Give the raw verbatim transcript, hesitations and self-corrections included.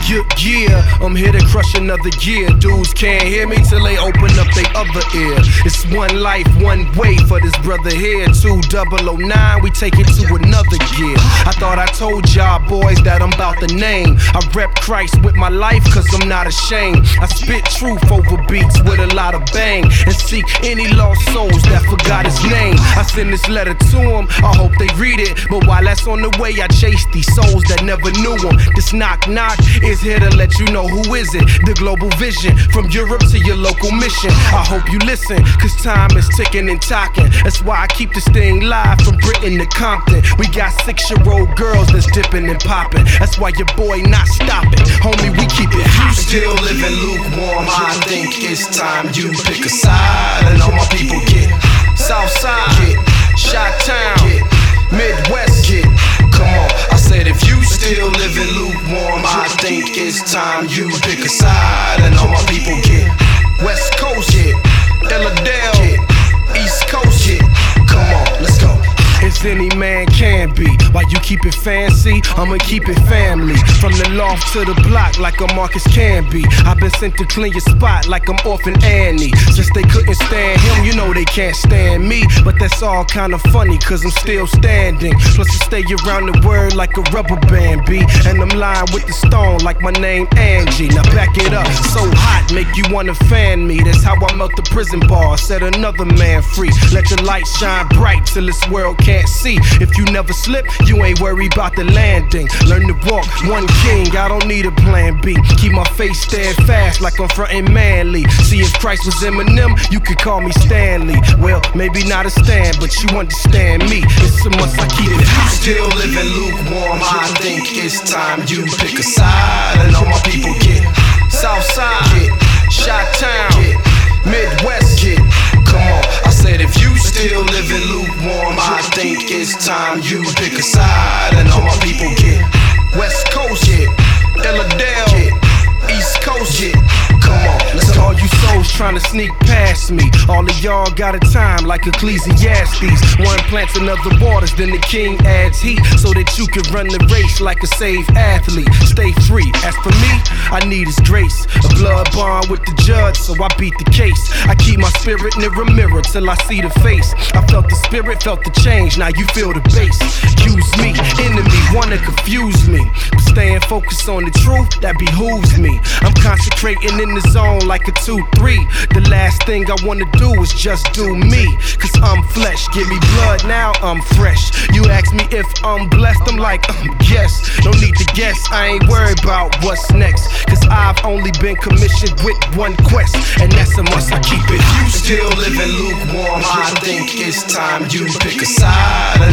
Yeah, yeah, I'm here to crush another year. Dudes can't hear me till they open up their other ear. It's one life, one way for this brother here. Two double oh nine, we take it to another gear. I thought I told y'all boys that I'm about the name. I rep Christ with my life cause I'm not ashamed. I spit truth over beats with a lot of bang, and seek any lost souls that forgot his name. I send this letter to him, I hope they read it. But while that's on the way, I chase these souls that never knew him. This knock knock is here to let you know who is it. The global vision, from Europe to your local mission. I hope you listen, cause time is ticking and talking. That's why I keep this thing live from Britain to Compton. We got six-year-old girls that's dipping and popping. That's why your boy not stopping. Homie, we keep it hot. You still living lukewarm, I think it's time you pick a side. And all my people get Southside, get Chi-Town, get Midwest, get. Come on, I said if you still living lukewarm, I think it's time you pick a side. And all my people get West Coast, get Illidale, get East Coast. get. Come on, let's go. As any man can be. While you keep it fancy, I'ma keep it family. From the loft to the block like a Marcus can be. I've been sent to clean your spot like I'm Orphan Annie. Since they couldn't stand him, you know they can't stand me. But that's all kinda funny cause I'm still standing. Plus I stay around the word like a rubber band B. And I'm lying with the stone like my name Angie. Now back it up, so hot make you wanna fan me. That's how I melt the prison bar, set another man free. Let your light shine bright till this world can't see. If you never slip, you ain't worried about the landing. Learn to walk, one king, I don't need a plan B. Keep my face steadfast like I'm frontin' manly. See, if Christ was Eminem, you could call me Stanley. Well, maybe not a Stan, but you understand me. It's a must, I keep it hot. Still living lukewarm, I think it's time you pick a side. And all my people get Southside, get Chi-Town, get Midwest, get. Come on, I said if you still living lukewarm, I think it's time you pick a side. And all my people get West Coast, get Illidale, get East Coast. get. Come on, let's To go. all you souls trying to sneak past me, all of y'all got a time like Ecclesiastes. One plants another waters, then the king adds heat, so that you can run the race like a saved athlete. Stay free. As for me, I need his grace. A blood bond with the judge, so I beat the case. I keep my spirit near a mirror till I see the face. I felt the spirit, felt the change, now you feel the bass. Use me, enemy, wanna confuse me, but staying focused on the truth, that behooves me. I'm concentrating in the zone like a two three. The last thing I wanna do is just do me, cause I'm flesh, give me blood, now I'm fresh. You ask me if I'm blessed, I'm like, um, yes. No need to guess, I ain't worried about what's next, cause I've only been commissioned with one quest, and that's a must, I keep it. You still living lukewarm, I think it's time you pick a side.